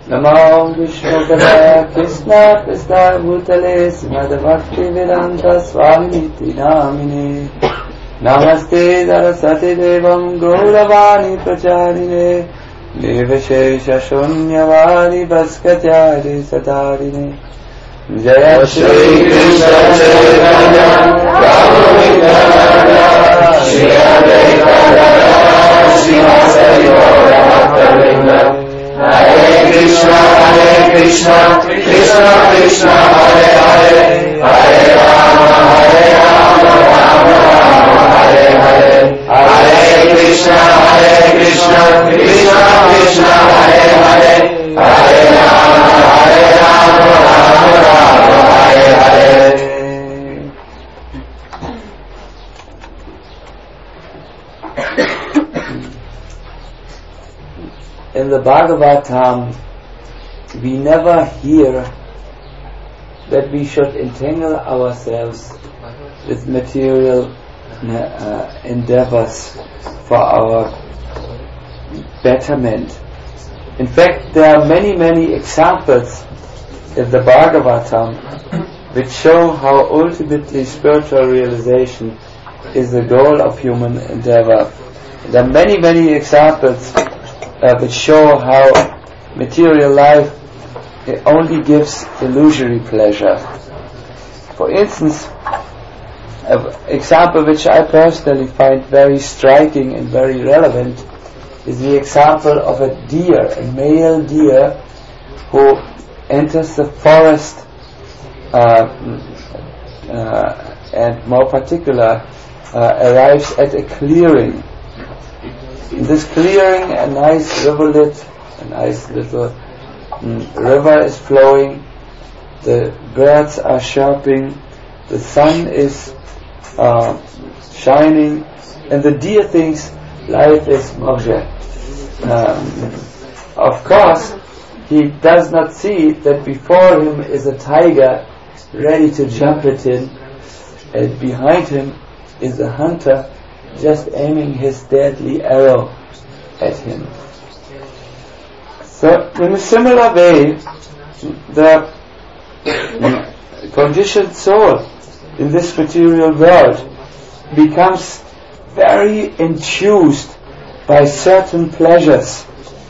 Namo Vishnu Krishna Krishna Bhutale Srimad Bhakti Vedanta Swamiti Namine Namaste Saraswati Devam Gauravani Pracharine Nirvishesha Shunyavadi Bhaskatyari Satarine Jaya Shri Krishna Chaitanya Prabhu Nityananda Shri Advaita Gadadhara Srivasadi Gaura Bhaktavinda Hare Krishna, Krishna Krishna, Hare Hare, Hare Rama, Rama Rama, Hare Hare, Hare Krishna, Krishna Krishna, Hare Hare, Hare Rama, Rama Rama, Hare Hare. In the Bhagavatam, we never hear that we should entangle ourselves with material endeavors for our betterment. In fact, there are many examples in the Bhagavatam which show how ultimately spiritual realization is the goal of human endeavor. There are many examples which show how material life only gives illusory pleasure. For instance, an example which I personally find very striking and very relevant is the example of a deer, a male deer, who enters the forest and more particular arrives at a clearing. In this clearing, a nice rivulet, a nice little river is flowing, the birds are chirping, the sun is shining, and the deer thinks life is moksha. Of course, he does not see that before him is a tiger ready to jump at him, and behind him is a hunter just aiming his deadly arrow at him. So, in a similar way, the conditioned soul in this material world becomes very enthused by certain pleasures.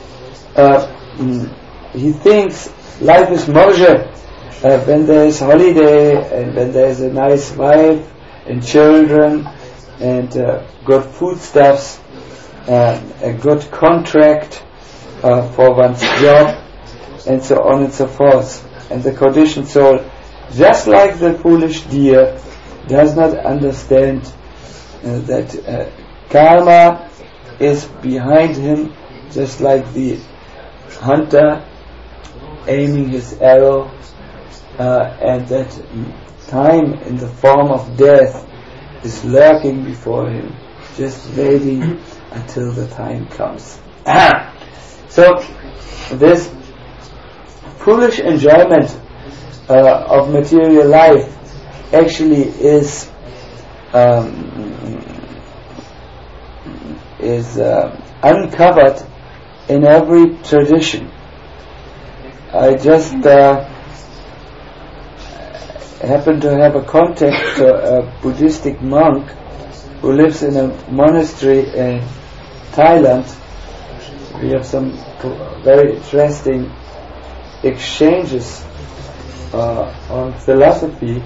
He thinks life is moksha when there is holiday and when there is a nice wife and children and good foodstuffs, a good contract for one's job, and so on and so forth. And the conditioned soul, just like the foolish deer, does not understand that karma is behind him, just like the hunter aiming his arrow, and that time in the form of death is lurking before him, just waiting until the time comes. So this foolish enjoyment of material life actually is uncovered in every tradition. I just happened to have a contact to a Buddhistic monk who lives in a monastery in Thailand. We have some very interesting exchanges on philosophy.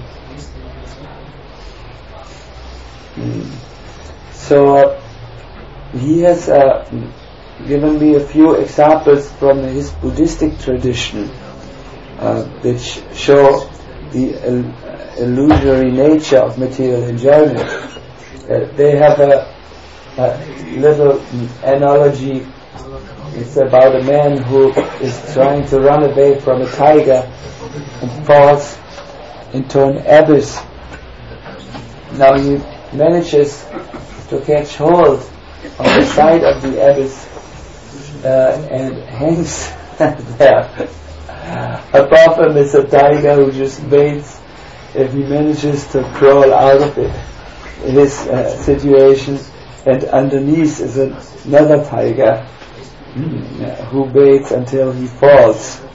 So he has given me a few examples from his Buddhistic tradition which show the illusory nature of material enjoyment. They have a little analogy. It's about a man who is trying to run away from a tiger and falls into an abyss. Now he manages to catch hold on the side of the abyss and hangs there. Above him is a tiger who just waits if he manages to crawl out of his situation, and underneath is another tiger who waits until he falls.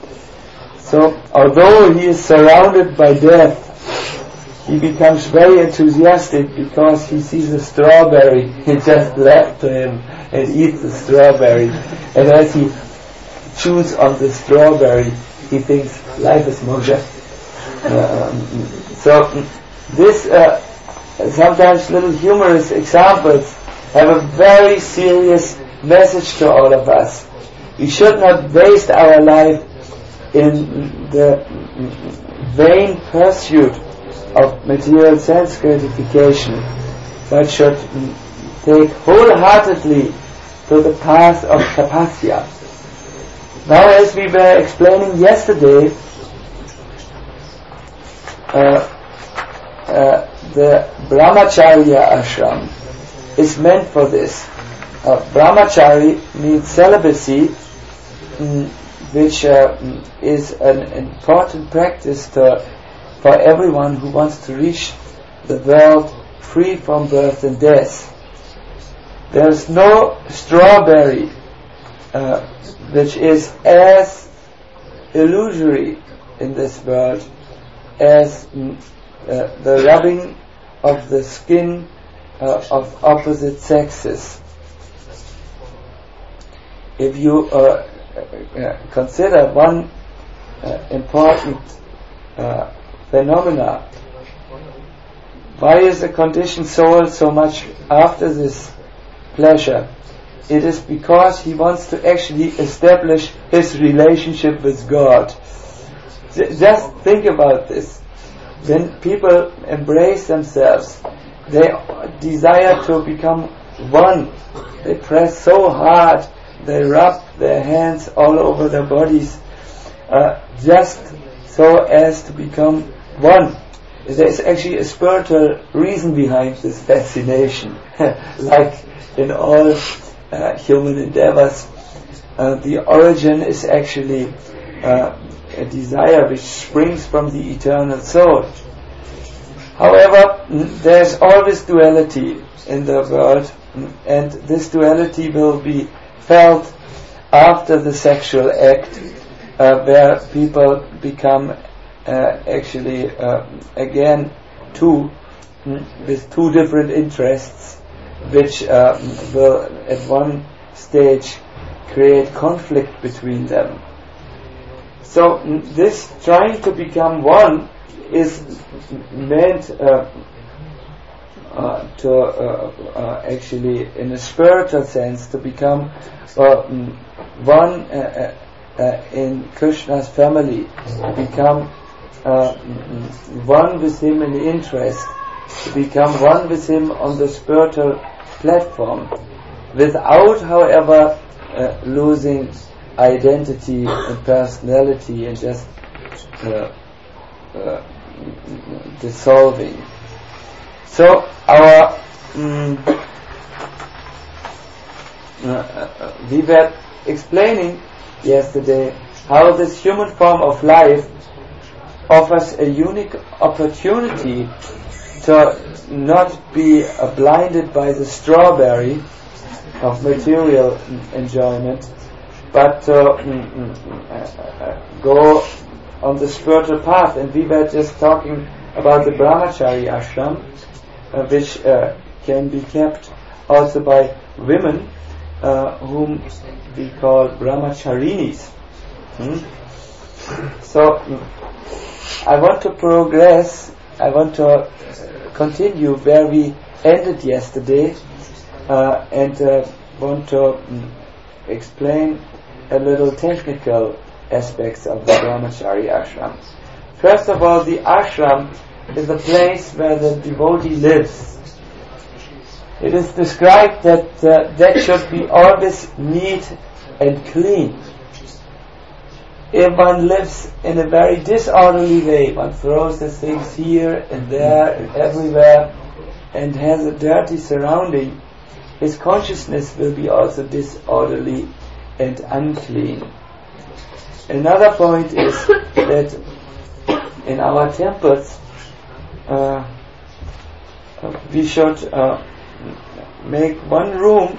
So, although he is surrounded by death, he becomes very enthusiastic because he sees a strawberry just left to him and eats the strawberry. And as he chews on the strawberry, he thinks life is moksha. So this sometimes little humorous examples have a very serious message to all of us. We should not waste our life in the vain pursuit of material sense gratification, but should take wholeheartedly to the path of tapasya. Now, as we were explaining yesterday, the brahmacharya ashram is meant for this. Brahmachari means celibacy, which is an important practice for everyone who wants to reach the world free from birth and death. There is no strawberry which is as illusory in this world as the rubbing of the skin of opposite sexes. If you consider one important phenomena, why is the conditioned soul so much after this pleasure? It is because he wants to actually establish his relationship with God. Just think about this. When people embrace themselves, they desire to become one. They press so hard, they rub their hands all over their bodies, just so as to become one. There is actually a spiritual reason behind this fascination. Like in all human endeavors, the origin is actually a desire which springs from the eternal soul. However, there's always duality in the world, and this duality will be felt after the sexual act, where people become actually again two, with two different interests, which will at one stage create conflict between them. So this trying to become one is meant to actually, in a spiritual sense, to become one in Krishna's family, to become one with him in interest, to become one with him on the spiritual platform, without, however, losing identity and personality and just dissolving. So our we were explaining yesterday how this human form of life offers a unique opportunity to not be blinded by the strawberry of material enjoyment, but to go on the spiritual path. And we were just talking about the brahmachari ashram, which can be kept also by women whom we call brahmacharinis. So I want to progress, I want to continue where we ended yesterday, and want to explain a little technical aspects of the brahmachari ashram. First of all, the ashram is a place where the devotee lives. It is described that that should be always neat and clean. If one lives in a very disorderly way, one throws the things here and there and everywhere, and has a dirty surrounding, his consciousness will be also disorderly and unclean. Another point is that in our temples we should make one room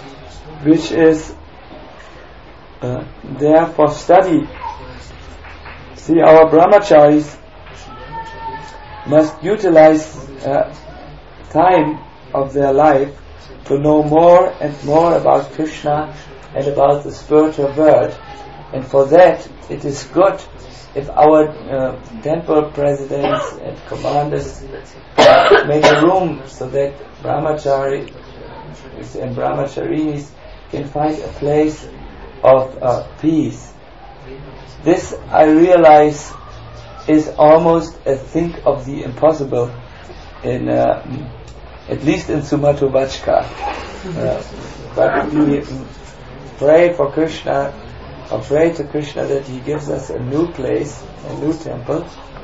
which is there for study, See, our brahmacharis must utilize time of their life to know more and more about Krishna and about the spiritual world. And for that, it is good if our temple presidents and commanders make a room so that brahmacharis and brahmacharinis can find a place of peace. This, I realize, is almost a thing of the impossible in at least in Sumatrovachka. But we pray for Krishna, or pray to Krishna that he gives us a new place, a new temple,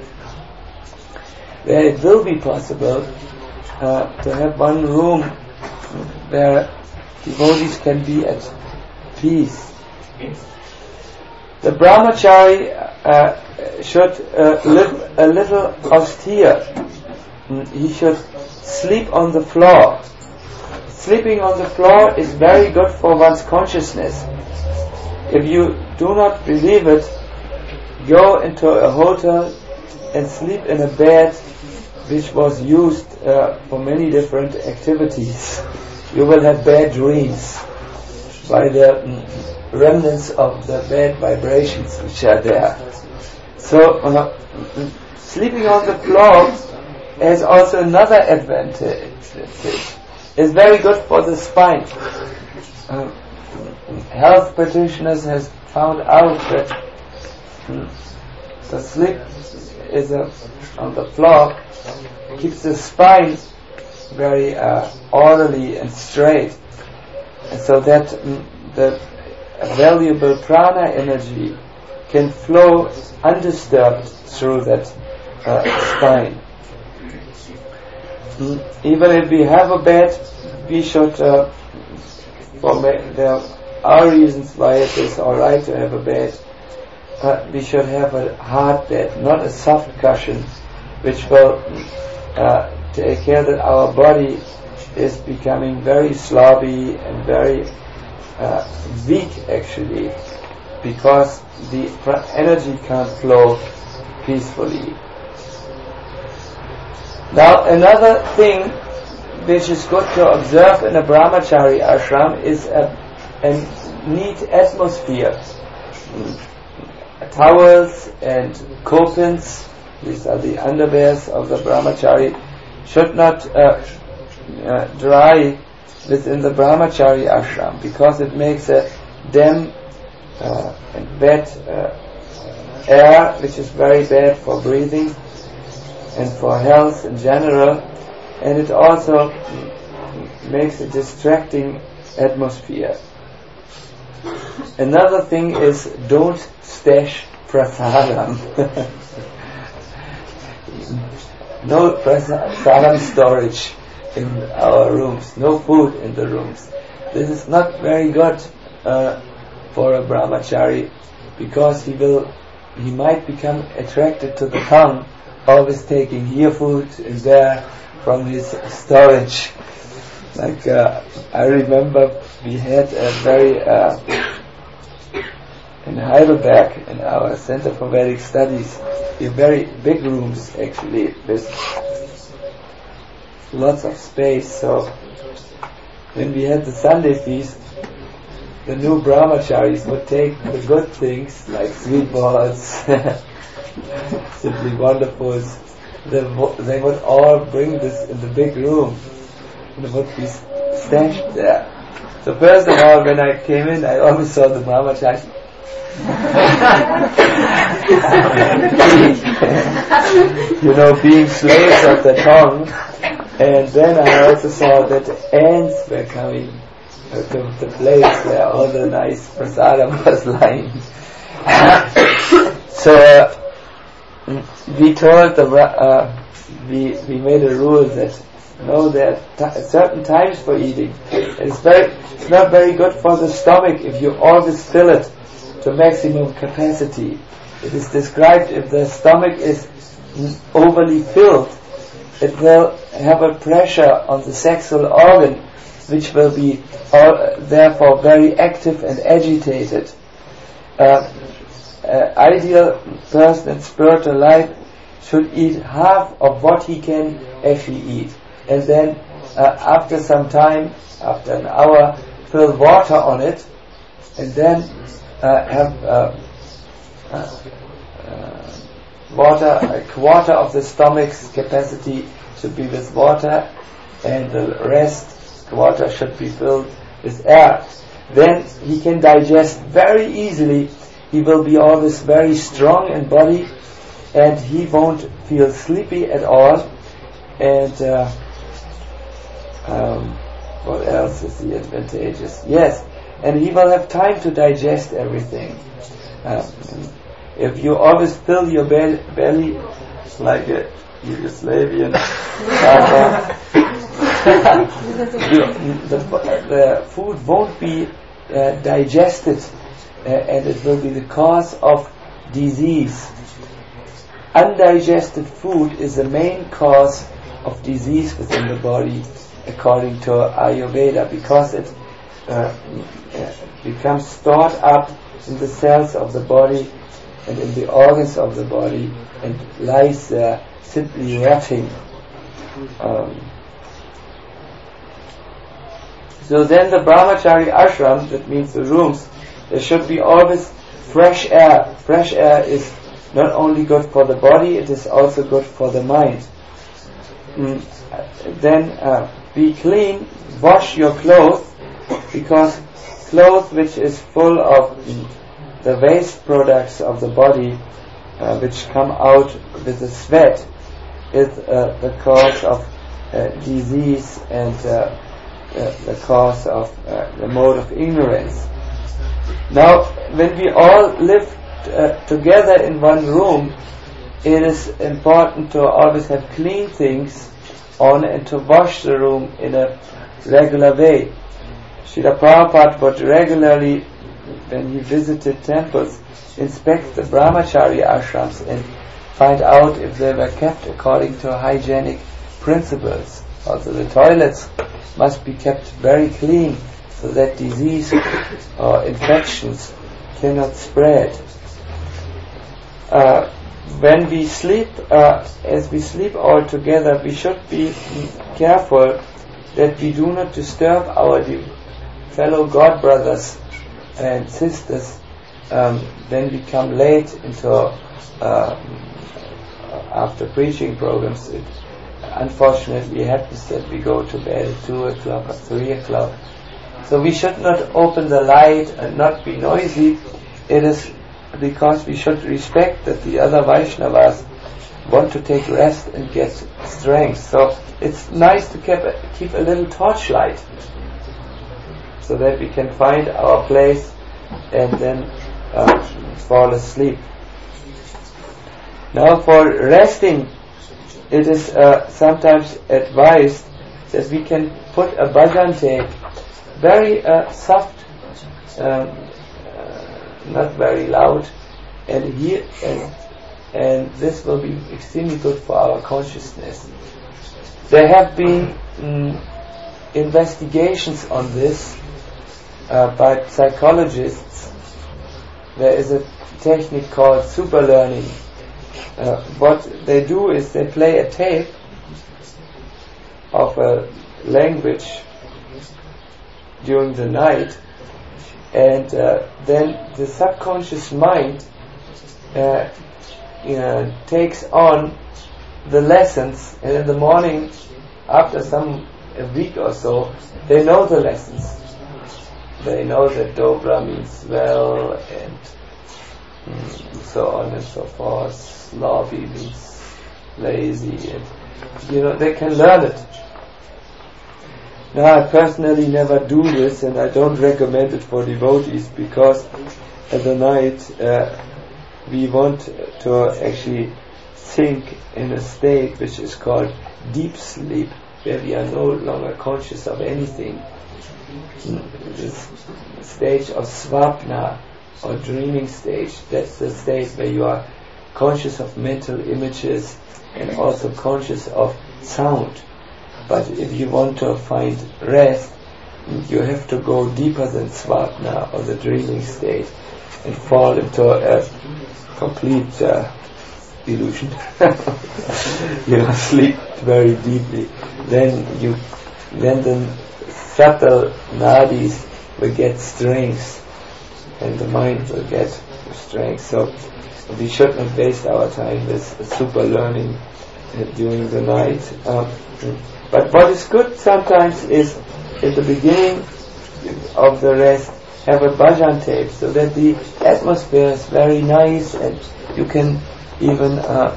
where it will be possible to have one room where devotees can be at peace. The brahmachari should live a little austere. He should sleep on the floor. Sleeping on the floor is very good for one's consciousness. If you do not believe it, go into a hotel and sleep in a bed which was used for many different activities. You will have bad dreams by the remnants of the bad vibrations which are there. So sleeping on the floor has also another advantage. It's very good for the spine. Health practitioners has found out that the sleep is on the floor keeps the spine very orderly and straight, and so that the valuable prana energy can flow undisturbed through that spine. Even if we have a bed, we should, there are reasons why it is alright to have a bed, we should have a hard bed, not a soft cushion, which will take care that our body is becoming very slobby and very weak actually, because the energy can't flow peacefully. Now another thing which is good to observe in a brahmachari ashram is a neat atmosphere. Towels and kopins, these are the underwears of the brahmachari, should not dry within the brahmachari ashram, because it makes a damp and bad air, which is very bad for breathing and for health in general, and it also makes a distracting atmosphere. Another thing is, don't stash prasadam. No prasadam storage in our rooms, no food in the rooms. This is not very good for a brahmachari, because he might become attracted to the tongue, always taking here food and there from his storage. Like I remember we had a very in Heidelberg, in our Center for Vedic Studies, very big rooms actually with lots of space. So when we had the Sunday feast, the new brahmacharis would take the good things like sweet balls, simply wonderful. They would all bring this in the big room, and it would be stashed there. So first of all, when I came in, I always saw the brahmacharis being slaves of the tongue, and then I also saw that ants were coming to the place where all the nice prasadam was lying. So we told we made a rule that there are certain times for eating. It's not very good for the stomach if you always fill it to maximum capacity. It is described, if the stomach is overly filled, it will have a pressure on the sexual organ, which will be therefore very active and agitated. ideal person in spiritual life should eat half of what he can actually eat, and then after some time, after an hour, fill water on it, and then have water, a quarter of the stomach's capacity should be with water, and the rest quarter should be filled with air. Then he can digest very easily. He will be always very strong in body, and he won't feel sleepy at all. And what else is the advantageous? Yes, and he will have time to digest everything. If you always fill your belly like a Yugoslavian, the food won't be digested, and it will be the cause of disease. Undigested food is the main cause of disease within the body, according to Ayurveda, because it becomes stored up in the cells of the body and in the organs of the body, and lies there simply rotting. So then the brahmachari ashram, that means the rooms, there should be always fresh air. Fresh air is not only good for the body, it is also good for the mind. Then be clean, wash your clothes, because clothes which is full of the waste products of the body, which come out with the sweat, is the cause of disease and the cause of the mode of ignorance. Now, when we all live together in one room, it is important to always have clean things on and to wash the room in a regular way. Srila Prabhupada would regularly, when he visited temples, inspect the brahmachari ashrams and find out if they were kept according to hygienic principles. Also the toilets must be kept very clean so that disease or infections cannot spread. When we sleep, as we sleep all together, we should be careful that we do not disturb our fellow God brothers and sisters when we come late into after preaching programs. It unfortunately happens that we go to bed at 2 o'clock or 3 o'clock. So we should not open the light and not be noisy. It is because we should respect that the other Vaishnavas want to take rest and get strength. So it's nice to keep a little torchlight so that we can find our place and then fall asleep. Now for resting, it is sometimes advised that we can put a bhajan tape, very soft, not very loud, and this will be extremely good for our consciousness. There have been investigations on this by psychologists. There is a technique called super learning. What they do is they play a tape of a language during the night, and then the subconscious mind takes on the lessons, and in the morning, after a week or so, they know the lessons. They know that dobra means well, and so on and so forth. Sloppy means lazy, and they can learn it. Now, I personally never do this, and I don't recommend it for devotees, because at the night we want to actually think in a state which is called deep sleep, where we are no longer conscious of anything. This stage of svapna, or dreaming stage, that's the state where you are conscious of mental images and also conscious of sound. But if you want to find rest, you have to go deeper than svapna, or the dreaming state, and fall into a complete illusion. You sleep very deeply. Then the subtle nadis will get strength, and the mind will get strength. So we should not waste our time with super learning during the night. But what is good sometimes is at the beginning of the rest have a bhajan tape, so that the atmosphere is very nice and you can even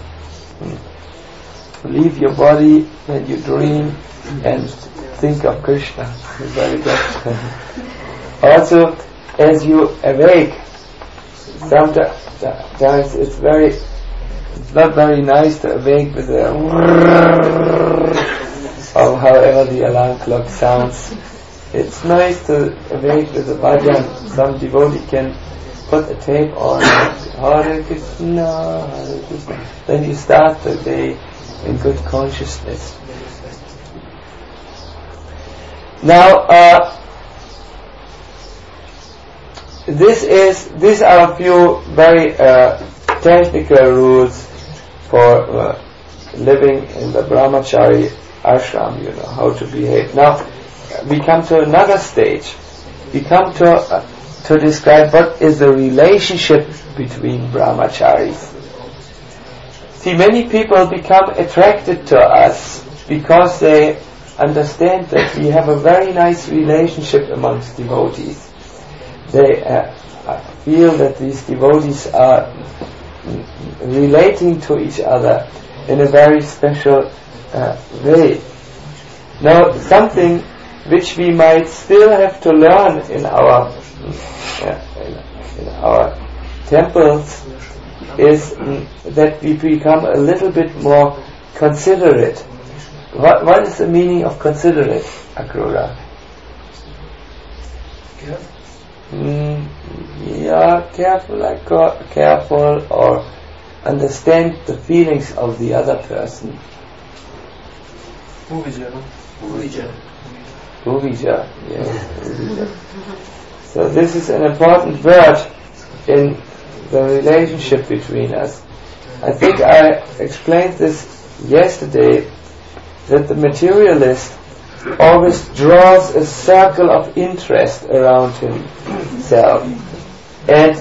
leave your body when you dream and think of Krishna. It's very good. Also, as you awake, sometimes it's not very nice to awake with a or however the alarm clock sounds. It's nice to awake with a bhajan. Some devotee can put a tape on, Hare Krishna, Hare Krishna. Then you start the day in good consciousness. Now, these are a few very technical rules for living in the brahmachari ashram. You know how to behave. Now we come to another stage. We come to describe what is the relationship between brahmacharis. See, many people become attracted to us because they understand that we have a very nice relationship amongst devotees. They feel that these devotees are relating to each other in a very special way. Now, something which we might still have to learn in our temples is that we become a little bit more considerate. What is the meaning of considerate, Akrura? Careful or understand the feelings of the other person. Uvija, yes. So this is an important word in the relationship between us. I think I explained this yesterday, that the materialist always draws a circle of interest around himself, and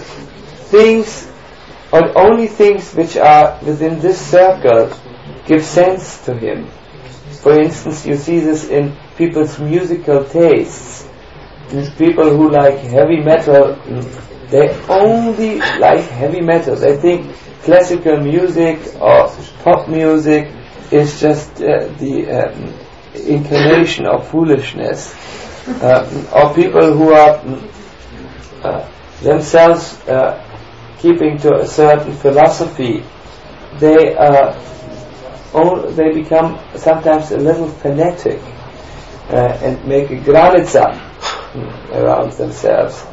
only things which are within this circle give sense to him. For instance, you see this in people's musical tastes. These people who like heavy metal, they only like heavy metal. They think classical music or pop music is just the incarnation of foolishness. Or people who are themselves keeping to a certain philosophy, they become sometimes a little fanatic and make a granica around themselves.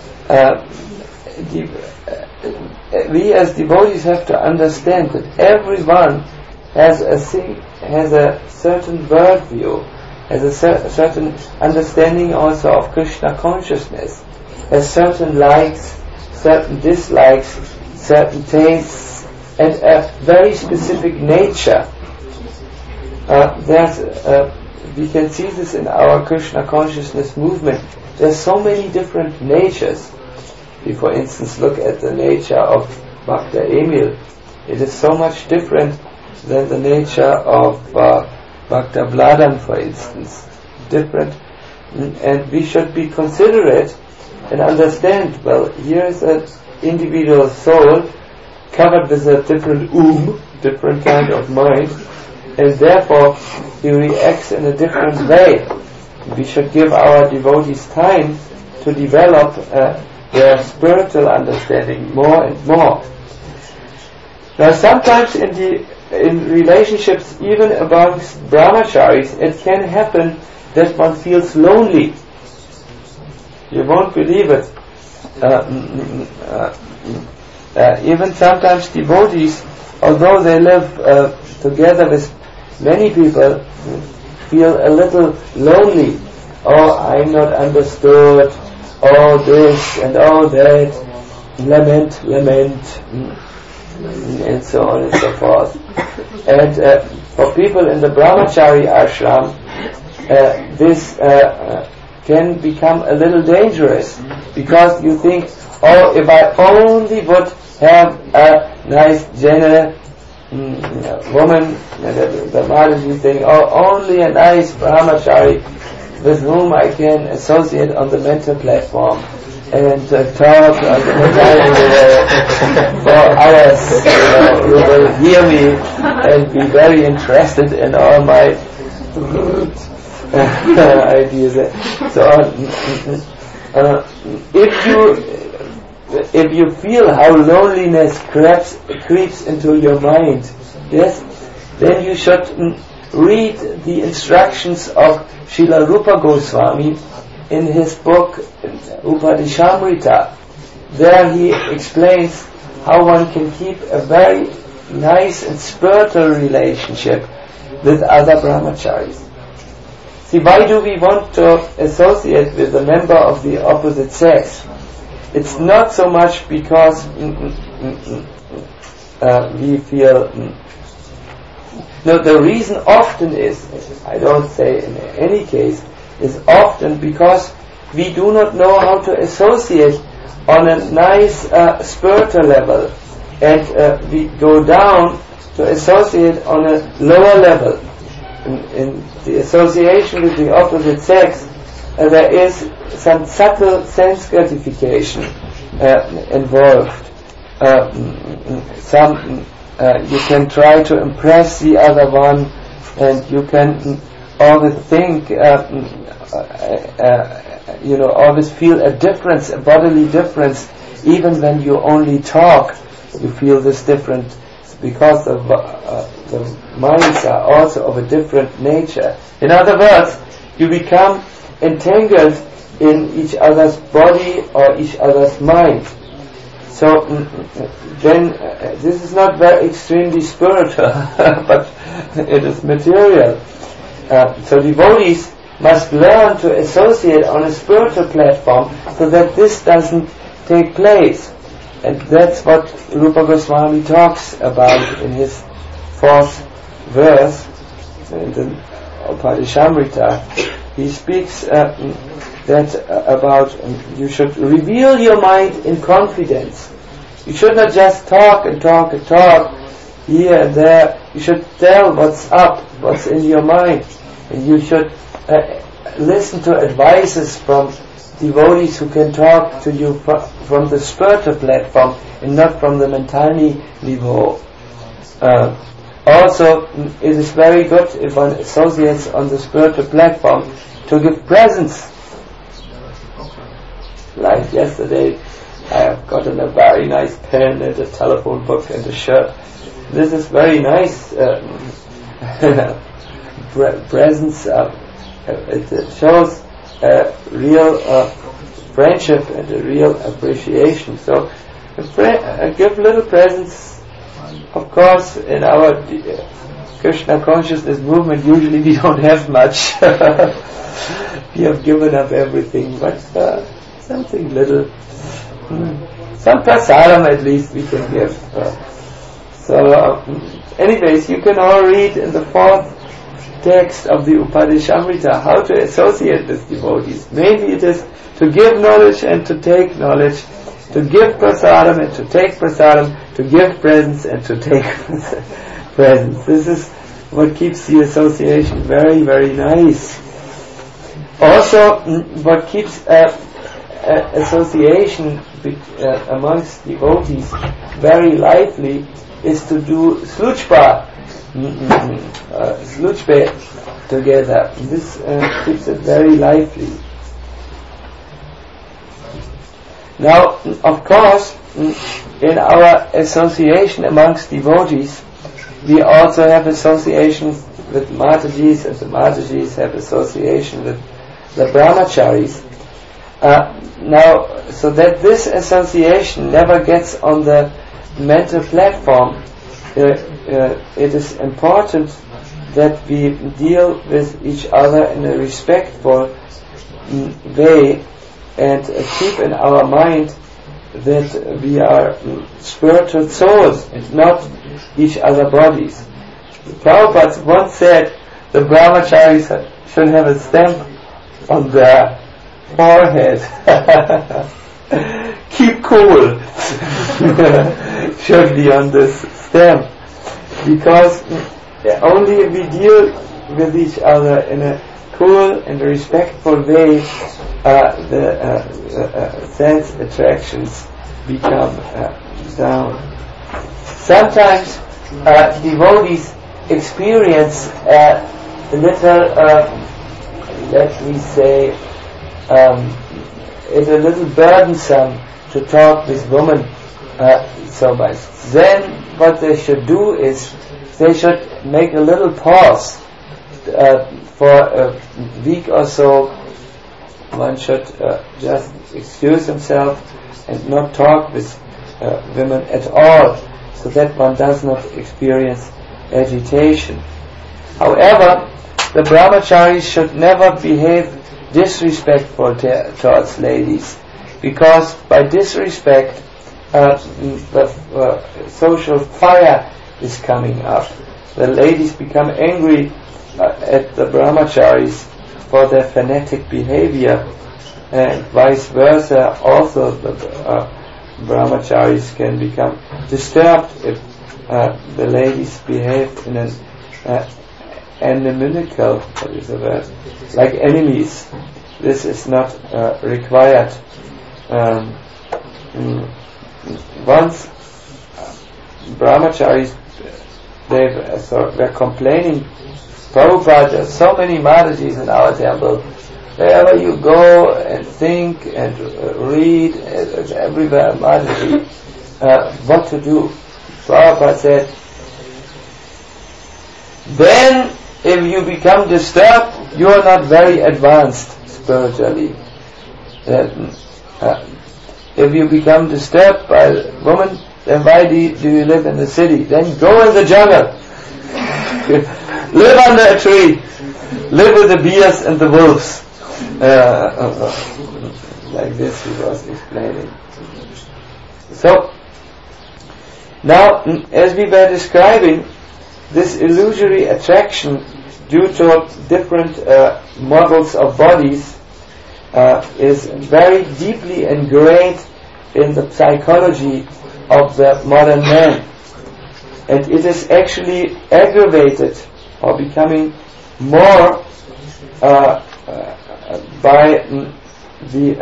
We as devotees have to understand that everyone has a certain worldview, has a certain understanding also of Krishna consciousness, has certain likes, certain dislikes, certain tastes, and a very specific nature. We can see this in our Krishna consciousness movement. There's so many different natures. We, for instance, look at the nature of Bhakta Emil. It is so much different than the nature of Bhakta Vladan, for instance. Different. And we should be considerate and understand, well, here is an individual soul covered with a different kind of mind, and therefore he reacts in a different way. We should give our devotees time to develop their spiritual understanding more and more. Now, sometimes in relationships, even amongst brahmacharis, it can happen that one feels lonely. You won't believe it. Even sometimes devotees, although they live together with many people, feel a little lonely. Oh, I'm not understood. Oh, this and oh, that. lament, and so on and so forth. And for people in the brahmachari ashram, this can become a little dangerous, because you think, oh, if I only would have a nice Jaina woman, the Mataji saying, oh, only a nice brahmachari with whom I can associate on the mental platform and talk on the for hours. You will hear me and be very interested in all my ideas. So if you feel how loneliness creeps into your mind, yes, then you should read the instructions of Srila Rupa Goswami in his book Upadeshamrita. There he explains how one can keep a very nice and spiritual relationship with other brahmacharis. See, why do we want to associate with a member of the opposite sex? It's not so much because we feel... No, the reason often is, I don't say in any case, is often because we do not know how to associate on a nice spiritual level, and we go down to associate on a lower level. In the association with the opposite sex, there is some subtle sense gratification involved. You can try to impress the other one, and you can always think, always feel a difference, a bodily difference, even when you only talk. You feel this difference because the minds are also of a different nature. In other words, you become entangled in each other's body or each other's mind. So then this is not very extremely spiritual, but it is material. So devotees must learn to associate on a spiritual platform so that this doesn't take place. And that's what Rupa Goswami talks about in his 4th verse in the Upadeshamrita. He speaks about you should reveal your mind in confidence. You should not just talk and talk and talk here and there. You should tell what's up, what's in your mind, and you should listen to advices from devotees who can talk to you from the spiritual platform and not from the mentální niveau. Also, it is very good if one associates on the spiritual platform to give presents. Like yesterday, I have gotten a very nice pen and a telephone book and a shirt. This is very nice presents. It shows a real friendship and a real appreciation. So give little presents. Of course, in our Krishna consciousness movement, usually we don't have much. We have given up everything, but something little, some prasadam at least we can give. Anyways, you can all read in the 4th text of the Upadeshamrita how to associate with devotees. Mainly it is to give knowledge and to take knowledge, to give prasadam and to take prasadam, to give presents and to take presents. This is what keeps the association very, very nice. Also, what keeps association amongst devotees very lively is to do sluchpa together. This keeps it very lively. Now, of course, in our association amongst devotees, we also have association with Matajis, and the Matajis have association with the brahmacharis. Now, so that this association never gets on the mental platform, it is important that we deal with each other in a respectful way and keep in our mind that we are spiritual souls and not each other bodies. Prabhupada once said the brahmacharis should have a stamp on their forehead. Keep cool should be on this stamp, because only if we deal with each other in a cool and respectful way, the sense attractions become down. Sometimes devotees experience a little, let me say, it's a little burdensome to talk with women so much. Then what they should do is they should make a little pause for a week or so. One should just excuse himself and not talk with women at all, so that one does not experience agitation. However, the brahmacharis should never behave disrespectful towards ladies, because by disrespect the social fire is coming up. The ladies become angry at the brahmacharis for their fanatic behavior, and vice versa. Also the brahmacharis can become disturbed if the ladies behave in an inimical, what is the word, like enemies. This is not required. Once brahmacharis, they were complaining, Prabhupada, there are so many Matajis in our temple. Wherever you go and think and read, everywhere Mataji, what to do? Prabhupada said, then if you become disturbed, you are not very advanced spiritually. If you become disturbed by a woman, then why do you live in the city? Then go in the jungle. Live under a tree. Live with the bears and the wolves. Like this he was explaining. So, now as we were describing, this illusory attraction due to different models of bodies is very deeply ingrained in the psychology of the modern man, and it is actually aggravated or becoming more by the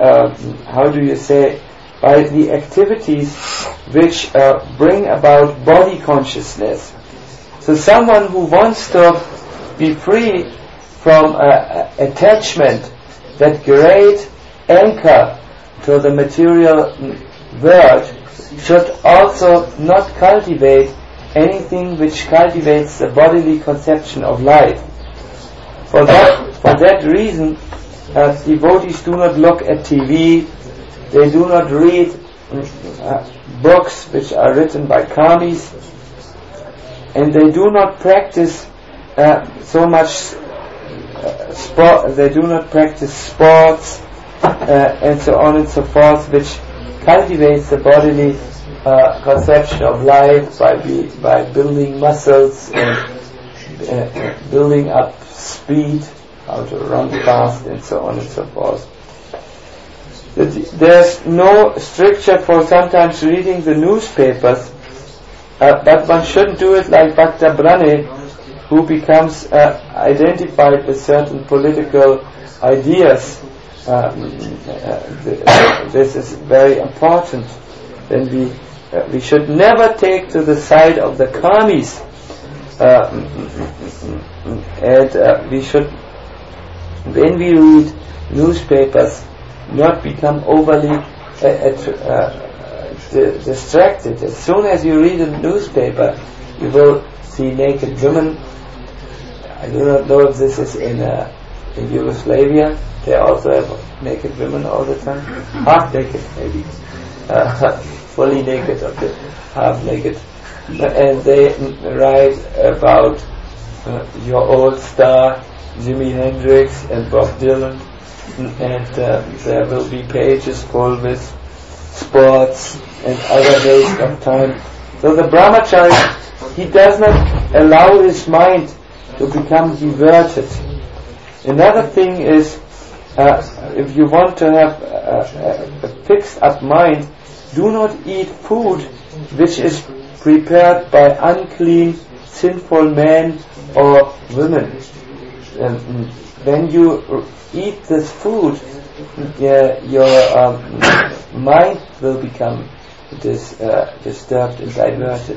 by the activities which bring about body consciousness. So someone who wants to be free from attachment, that great anchor to the material world, should also not cultivate anything which cultivates the bodily conception of life. For that reason, devotees do not look at TV, they do not read books which are written by karmis, and they do not practice so much sport. They do not practice sports and so on and so forth, which cultivates the bodily conception of life by building muscles and building up speed, how to run fast and so on and so forth. There's no stricture for sometimes reading the newspapers, but one shouldn't do it like Bhakta Brane, who becomes identified with certain political ideas. This is very important. Then we should never take to the side of the karmis, and we should, when we read newspapers, not become overly distracted. As soon as you read a newspaper, you will see naked women. I do not know if this is in Yugoslavia. They also have naked women all the time. Half naked, maybe. Fully naked, or half naked. And they write about your old star, Jimi Hendrix and Bob Dylan. And there will be pages full with sports and other waste of time. So the brahmachari, he does not allow his mind to become diverted. Another thing is, if you want to have a fixed up mind, do not eat food which is prepared by unclean, sinful men or women. When you eat this food, your mind will become disturbed and diverted.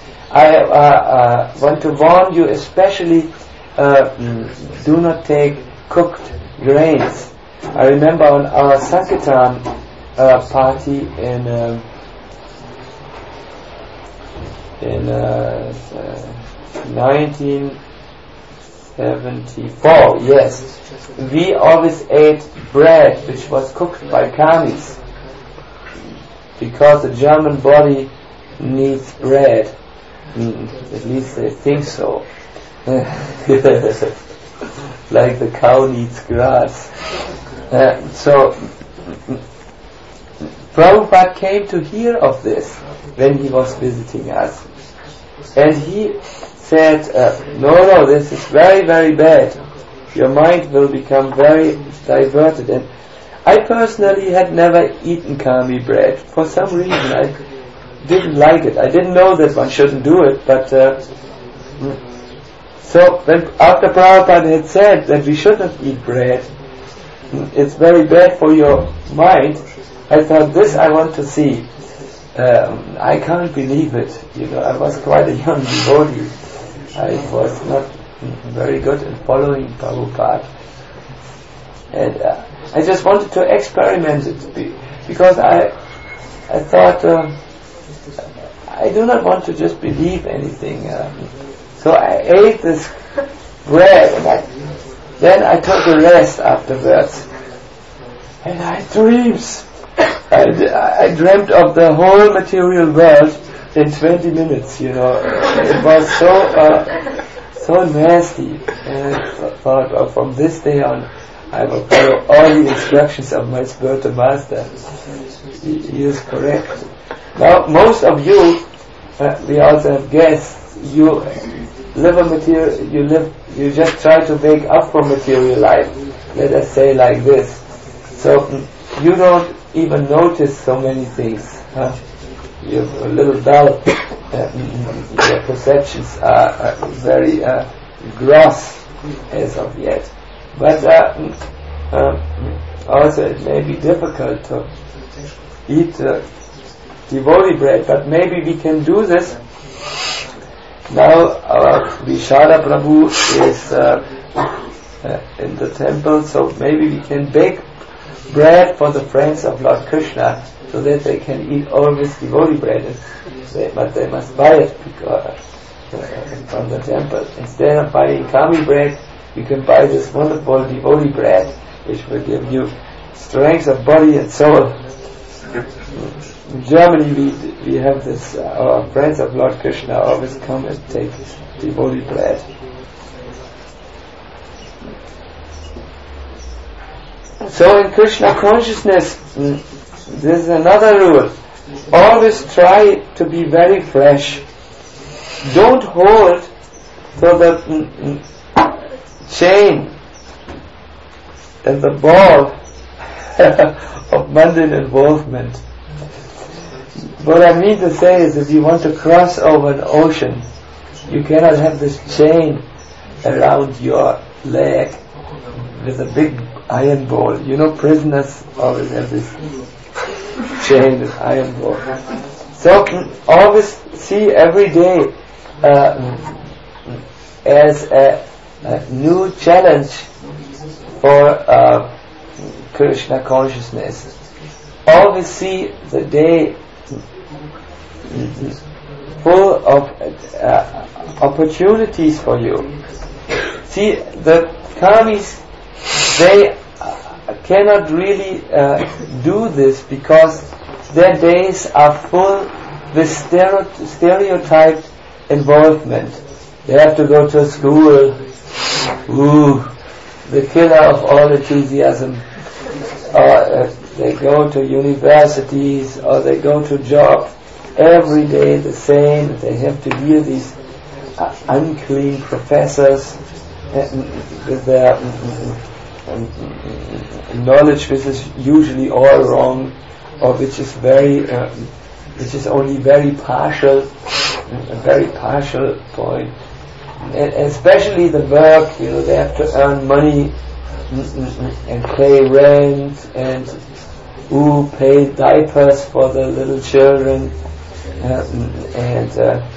I want to warn you, especially, do not take cooked grains. I remember on our Sankirtan party in 1974, yes, we always ate bread which was cooked by kamis, because the German body needs bread. At least they think so. Like the cow needs grass. So Prabhupada came to hear of this when he was visiting us, and he said, no, this is very, very bad. Your mind will become very diverted. And I personally had never eaten kami bread. For some reason I didn't like it. I didn't know that one shouldn't do it, but so when after Prabhupada had said that we should not eat bread, it's very bad for your mind, I thought, this I want to see. I can't believe it. I was quite a young devotee. I was not very good in following Prabhupada, and I just wanted to experiment it, because I thought, I do not want to just believe anything. So I ate this bread, and then I took a rest afterwards, and I had dreams. I dreamt of the whole material world in 20 minutes. It was so nasty, and I thought, from this day on, I will follow all the instructions of my spiritual master. He is correct. Now, most of you, we also have guests, you just try to wake up from material life, let us say like this. So, you don't even notice so many things. You're a little dull. Your perceptions are very gross as of yet. But also it may be difficult to eat devotee bread, but maybe we can do this. Now our Vishada Prabhu is in the temple, so maybe we can bake bread for the friends of Lord Krishna, so that they can eat all this devotee bread, but they must buy it from the temple. Instead of buying kami bread, you can buy this wonderful devotee bread, which will give you strength of body and soul. In Germany we have this, our friends of Lord Krishna always come and take devotee bread. So in Krishna consciousness, this is another rule. Always try to be very fresh. Don't hold to the chain and the ball of mundane involvement. What I mean to say is, if you want to cross over an ocean, you cannot have this chain around your leg with a big iron ball. Prisoners always have this chain with iron ball. So always see every day as a new challenge for Krishna consciousness. Always see the day full of opportunities for you. See, the kamis, they cannot really do this, because their days are full with stereotyped involvement. They have to go to school. The killer of all enthusiasm. they go to universities or they go to jobs, every day the same. They have to hear these unclean professors with their knowledge which is usually all wrong, or which is only very partial, a very partial point. And especially the work, they have to earn money and pay rent and pay diapers for the little children, and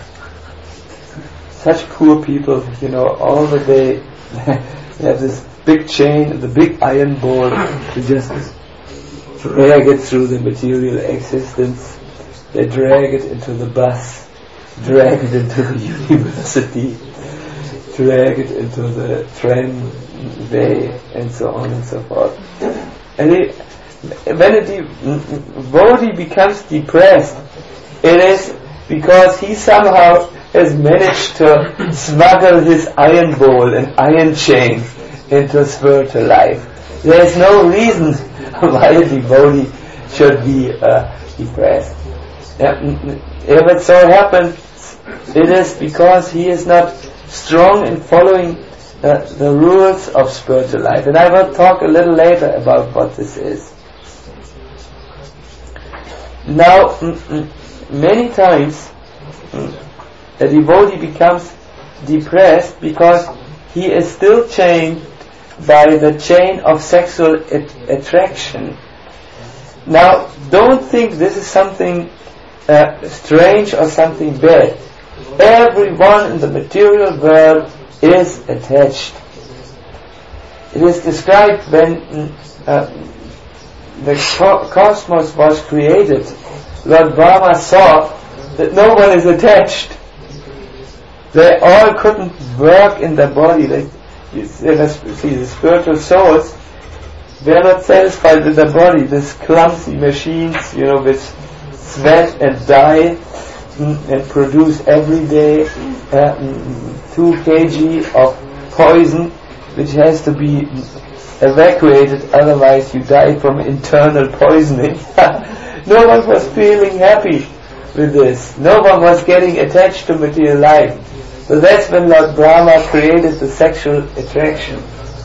such poor people, all the day they have this big chain, the big iron ball to just drag it through the material existence. They drag it into the bus, drag it into the university, drag it into the tramway, and so on and so forth. And when a devotee becomes depressed, it is because he somehow has managed to smuggle his iron bowl and iron chain into spiritual life. There is no reason why a devotee should be depressed. If it so happens, it is because he is not strong in following the rules of spiritual life. And I will talk a little later about what this is. Now, many times a devotee becomes depressed because he is still chained by the chain of sexual attraction. Now, don't think this is something strange or something bad. Everyone in the material world is attached. It is described when the cosmos was created, Lord Brahma saw that no one is attached. They all couldn't work in their body. The spiritual souls, they are not satisfied with their body. These clumsy machines, with sweat and dye and produce every day 2 kg of poison, which has to be evacuated, otherwise you die from internal poisoning. No one was feeling happy with this. No one was getting attached to material life. So that's when Lord Brahma created the sexual attraction.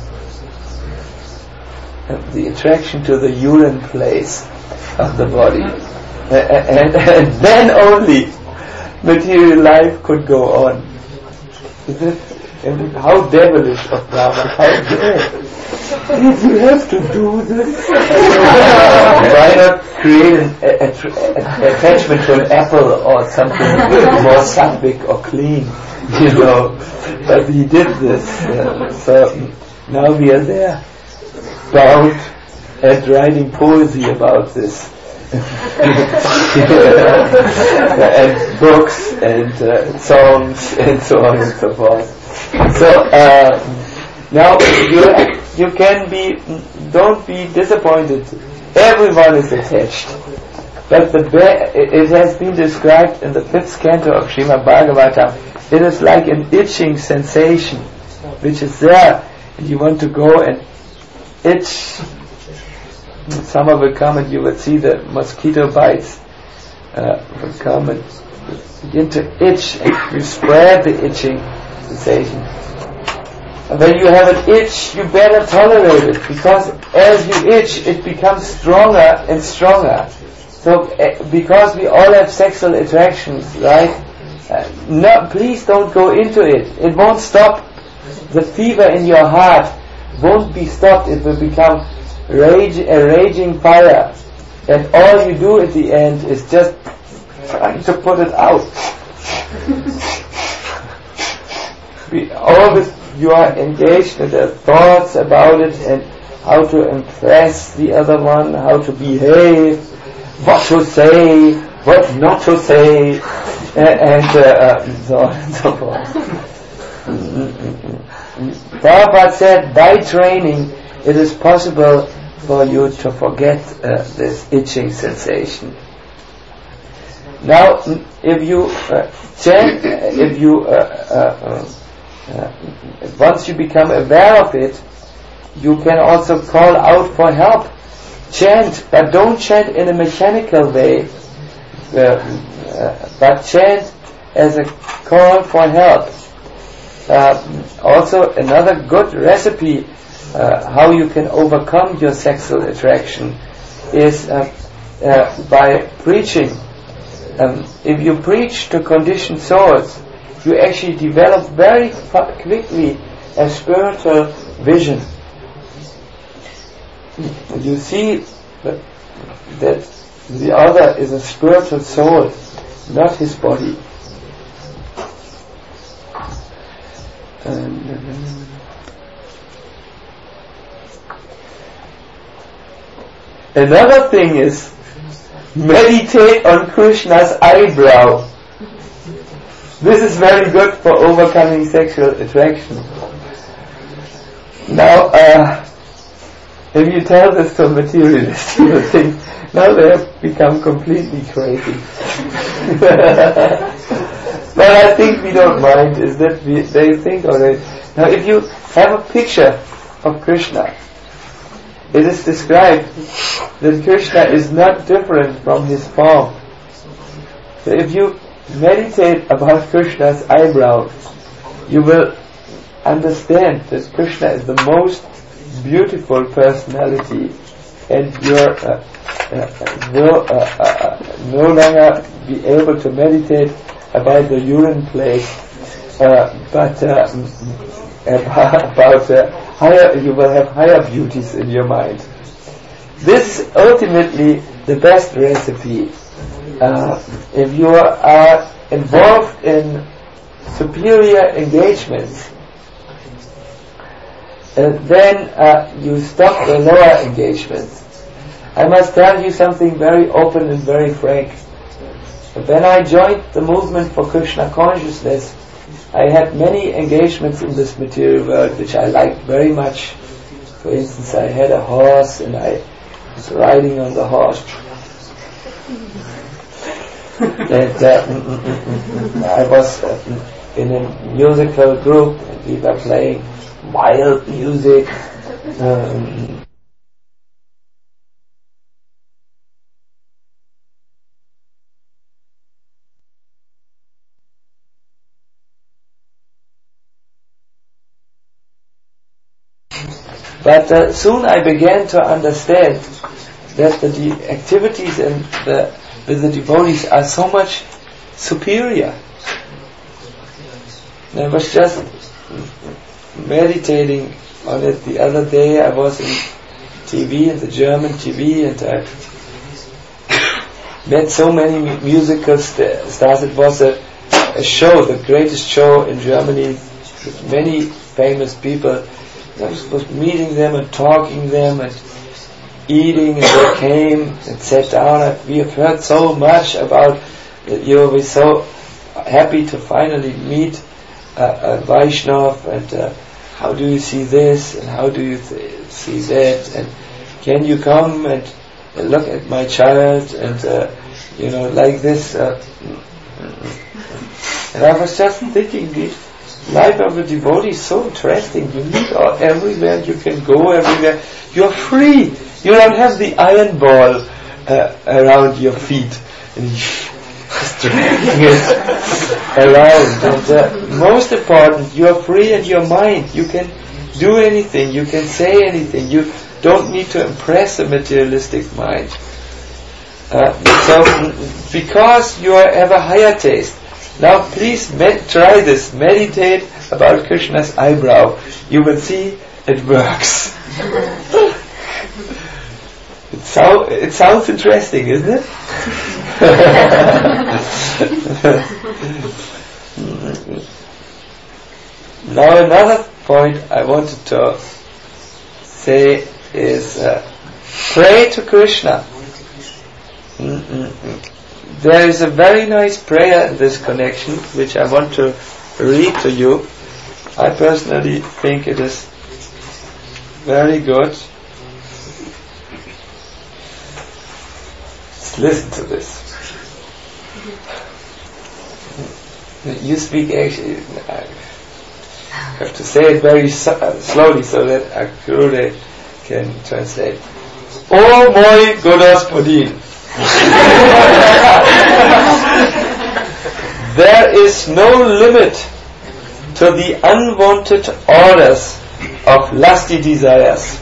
The attraction to the urine place of the body. And then only material life could go on. And how devilish of Brahma, how dare! Did you have to do this? Why not create an attachment to an apple or something more sattvic or clean, But he did this. So now we are there, bound and writing poesy about this. And books and songs and so on and so forth. So now you can don't be disappointed. Everyone is attached. But it has been described in the 5th canto of Srimad Bhagavatam. It is like an itching sensation which is there, and you want to go and itch. Summer will come and you will see the mosquito bites will come and begin to itch, and you spread the itching sensation. And when you have an itch, you better tolerate it, because as you itch, it becomes stronger and stronger. So, because we all have sexual attractions, right? No, please don't go into it. It won't stop. The fever in your heart won't be stopped. It will become a raging fire, and all you do at the end is just trying to put it out. You are engaged in the thoughts about it and how to impress the other one, how to behave, what to say, what not to say, and so on and so forth. Prabhupada said, by training, it is possible for you to forget this itching sensation. Now, once you become aware of it, you can also call out for help. chant, but don't chant in a mechanical way, but chant as a call for help. Also, another good recipe how you can overcome your sexual attraction is by preaching. If you preach to conditioned souls, you actually develop very quickly a spiritual vision. You see that the other is a spiritual soul, not his body. Another thing is meditate on Krishna's eyebrow. This is very good for overcoming sexual attraction. Now, if you tell this to a materialist, you will think, now they have become completely crazy. But I think we don't mind, is that they think already. Now, if you have a picture of Krishna, it is described that Krishna is not different from his form. So if you meditate about Krishna's eyebrow, you will understand that Krishna is the most beautiful personality, and you will no longer be able to meditate about the urine plague, but about higher. You will have higher beauties in your mind. This is ultimately the best recipe. If you are involved in superior engagements, then you stop the lower engagements. I must tell you something very open and very frank. When I joined the movement for Krishna consciousness, I had many engagements in this material world which I liked very much. For instance, I had a horse and I was riding on the horse. And I was in a musical group and we were playing wild music. But soon I began to understand that the activities with the devotees are so much superior. And I was just meditating on it the other day. I was in TV, in the German TV, and I met so many musical stars. It was a show, the greatest show in Germany, with many famous people. I was meeting them and talking them and eating, and they came and sat down. And we have heard so much about you. We're so happy to finally meet Vaishnav, and how do you see this, and how do you see that, and can you come and look at my child, and like this. And I was just thinking, the life of a devotee is so interesting. You meet everywhere, you can go everywhere. You're free. You don't have the iron ball around your feet and just dragging it around. And most important, you're free in your mind. You can do anything. You can say anything. You don't need to impress a materialistic mind. So, because you have a higher taste, now please try this. Meditate about Krishna's eyebrow. You will see it works. It sounds interesting, isn't it? Now another point I wanted to say is pray to Krishna. There is a very nice prayer in this connection which I want to read to you. I personally think it is very good. Just listen to this. You speak actually, I have to say it very slowly so that Akure can translate. Oh moi Gospodin. There is no limit to the unwanted orders of lusty desires.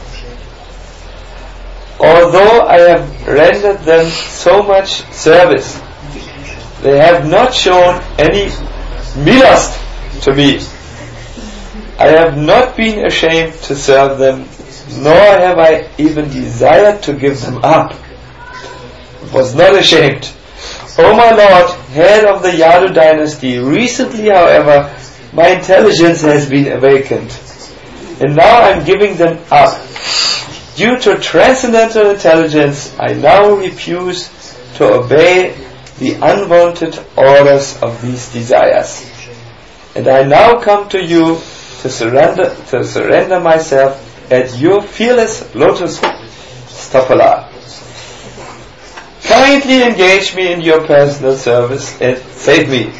Although I have rendered them so much service, they have not shown any milost to me. I have not been ashamed to serve them, nor have I even desired to give them up. Was not ashamed. O my Lord, head of the Yadu dynasty, recently, however, my intelligence has been awakened, and now I am giving them up. Due to transcendental intelligence, I now refuse to obey the unwanted orders of these desires. And I now come to you to surrender myself at your fearless lotus stapala. Kindly engage me in your personal service and save me.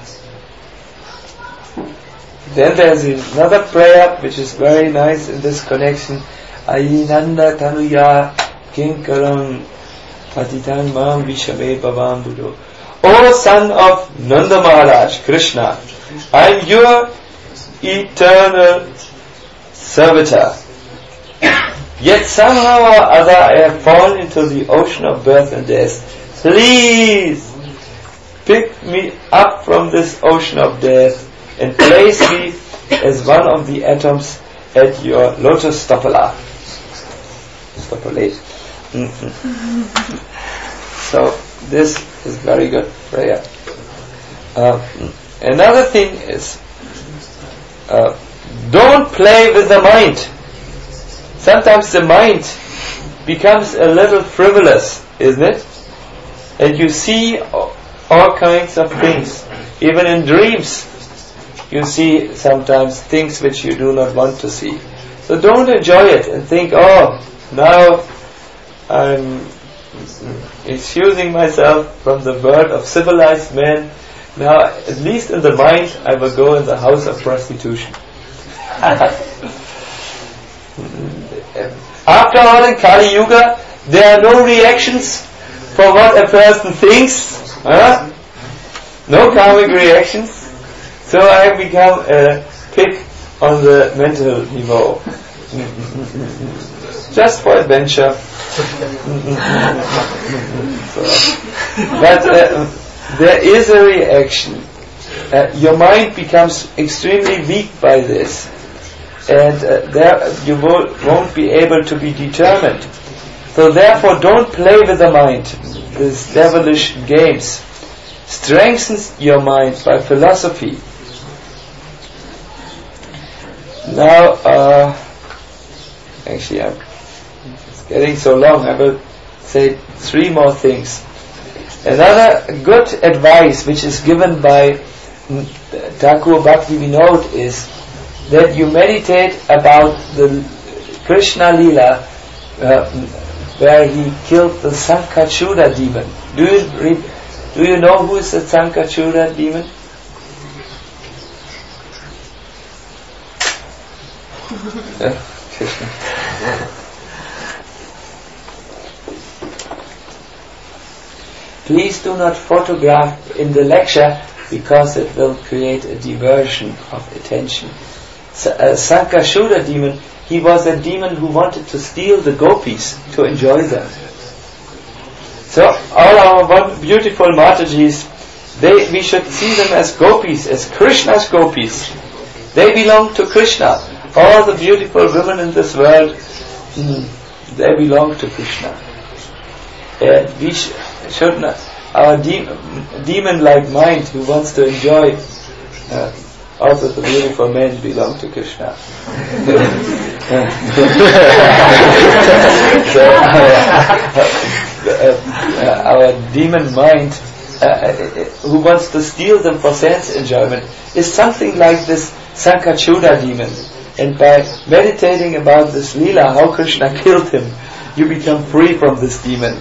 Then there's another prayer which is very nice in this connection. Ayinanda tanuya kinkaram patitan mam vishame bhavam buddho. O son of Nanda Maharaj, Krishna, I am your eternal servitor. Yet somehow or other I have fallen into the ocean of birth and death. Please pick me up from this ocean of death and place me as one of the atoms at your lotus stapala. So this is very good prayer. Another thing is, don't play with the mind. Sometimes the mind becomes a little frivolous, isn't it? And you see all kinds of things. Even in dreams, you see sometimes things which you do not want to see. So don't enjoy it and think, oh, now I'm excusing myself from the world of civilized men. Now, at least in the mind, I will go in the house of prostitution. After all, in Kali Yuga, there are no reactions for what a person thinks. No karmic reactions. So I have become a pig on the mental niveau. Just for adventure. But there is a reaction. Your mind becomes extremely weak by this, and there you won't be able to be determined. So therefore, don't play with the mind. These devilish games. Strengthens your mind by philosophy. Now, actually, it's getting so long. I will say 3 more things. Another good advice which is given by Thakur Bhakti Vinod is that you meditate about the Krishna Leela where he killed the Sankachuda demon. Do you know who is the Sankachuda demon? Please do not photograph in the lecture because it will create a diversion of attention. Sankachuda demon, he was a demon who wanted to steal the gopis to enjoy them. So all our beautiful Matajis, we should see them as gopis, as Krishna's gopis. They belong to Krishna. All the beautiful women in this world, they belong to Krishna. We should not, our demon-like mind who wants to enjoy, also the beautiful men belong to Krishna. Our demon mind who wants to steal them for sense enjoyment is something like this Sankachuda demon. And by meditating about this Leela, how Krishna killed him, you become free from this demon.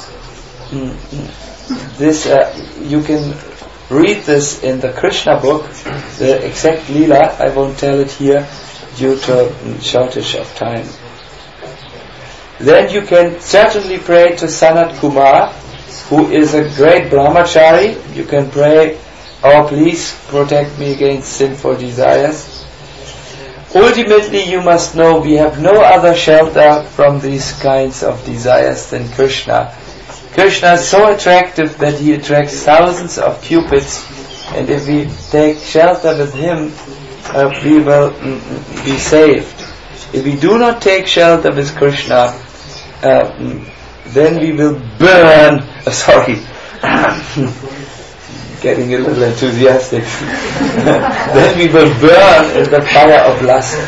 This you can read this in the Krishna book, the exact Leela. I won't tell it here due to shortage of time. then you can certainly pray to Sanat Kumar, who is a great brahmachari. You can pray, "Oh, please protect me against sinful desires." Ultimately, you must know we have no other shelter from these kinds of desires than Krishna. Krishna is so attractive that he attracts thousands of cupids, and if we take shelter with him, we will be saved. If we do not take shelter with Krishna, then we will burn. Getting a little enthusiastic. Then we will burn in the fire of lust.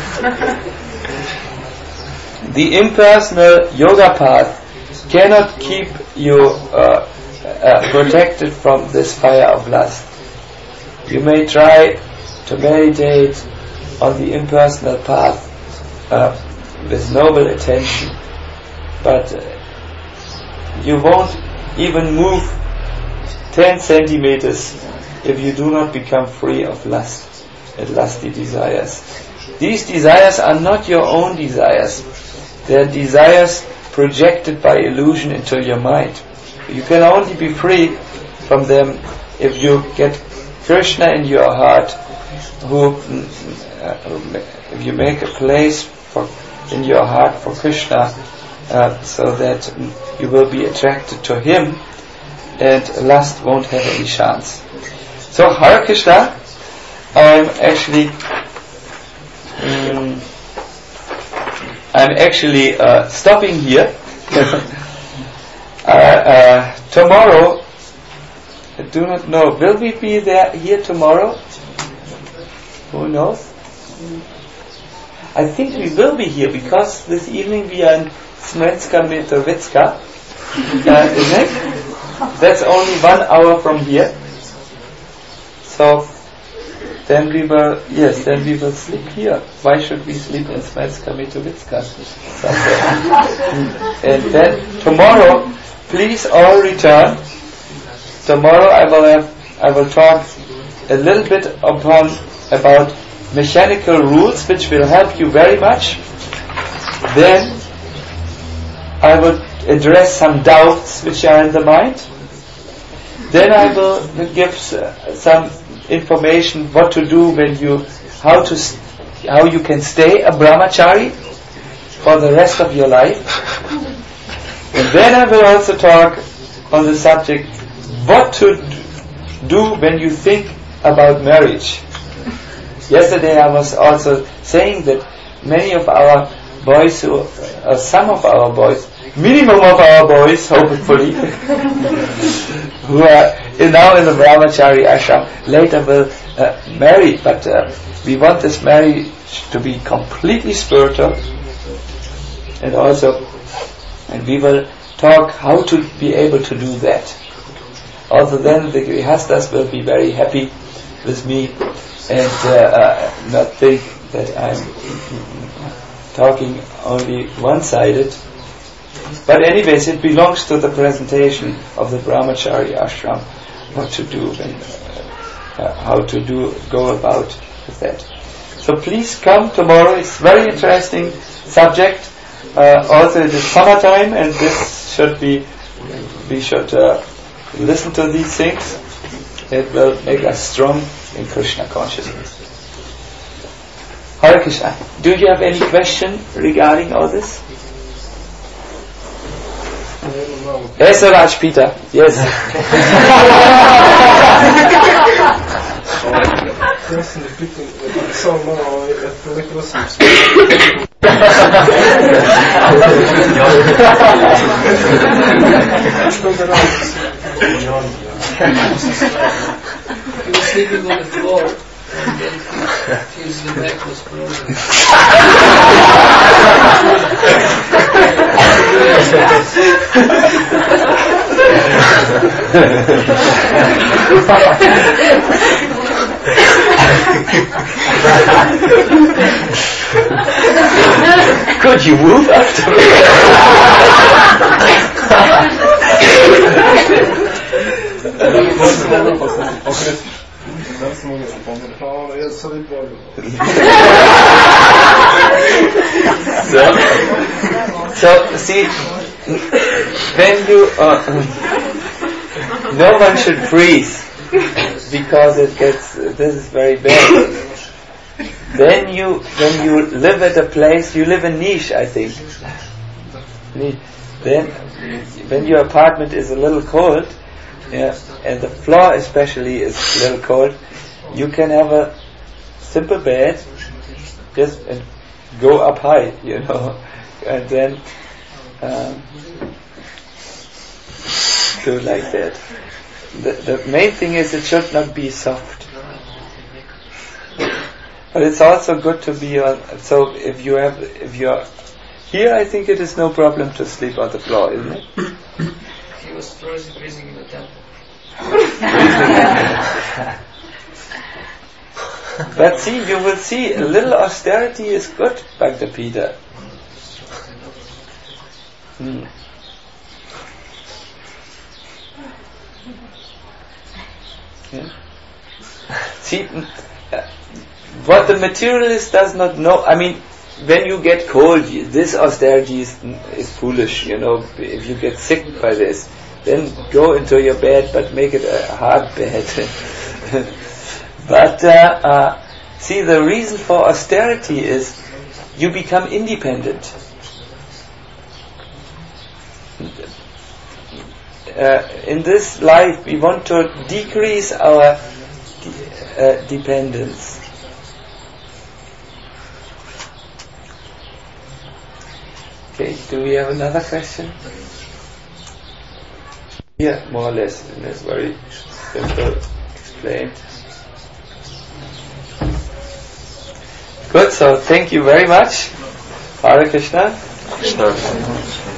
The impersonal yoga path cannot keep you protected from this fire of lust. You may try to meditate on the impersonal path with noble attention, but you won't even move 10 centimeters if you do not become free of lust and lusty desires. These desires are not your own desires. They are desires projected by illusion into your mind. You can only be free from them if you get Krishna in your heart, if you make a place in your heart for Krishna, so that you will be attracted to him, and lust won't have any chance. So Hare Krishna, I'm actually stopping here. Tomorrow, I do not know, will we be here tomorrow? Who knows? I think we will be here, because this evening we are in Smolenska Mitrovitska, isn't it? That's only 1 hour from here. So then we will sleep here. Why should we sleep in Smolenska Mitrovitska? And then tomorrow, please all return. Tomorrow I will talk a little bit about mechanical rules, which will help you very much. Then I will address some doubts which are in the mind. Then I will give some information what to do how you can stay a brahmachari for the rest of your life. And then I will also talk on the subject what to do when you think about marriage. Yesterday I was also saying that many of our boys, minimum of our boys, hopefully, who are now in the brahmachari ashram, later will marry, but we want this marriage to be completely spiritual, and we will talk how to be able to do that. Also then the grihastas will be very happy with me and not think that I'm talking only one-sided. But anyways, it belongs to the presentation of the brahmachari ashram, what to do and how to go about with that. So please come tomorrow. It's very interesting subject. Also it is summertime, and we should listen to these things. It will make us strong in Krishna consciousness. Hare Krishna. Do you have any question regarding all this? Yes, Raj Peter. Yes. He was sleeping on the floor, and then his neck was broken. Could you move after me? So see, when you no one should freeze because it gets. This is very bad. When you live at a place, you live in niche, I think. Then, when your apartment is a little cold, and the floor especially is a little cold, you can have a simple bed, just and go up high, and then do like that. The main thing is it should not be soft. But it's also good to be on. So if you're here, I think it is no problem to sleep on the floor, isn't it? He was freezing in the temple. But see, you will see, a little austerity is good, Bhakta Peter. Yeah. See, what the materialist does not know, I mean, when you get cold, this austerity is foolish, if you get sick by this, then go into your bed, but make it a hard bed. But see, the reason for austerity is you become independent. In this life, we want to decrease our dependence. Okay, do we have another question? Yeah, more or less. And it's very simple explained. Good, so thank you very much. Hare Krishna. Krishna.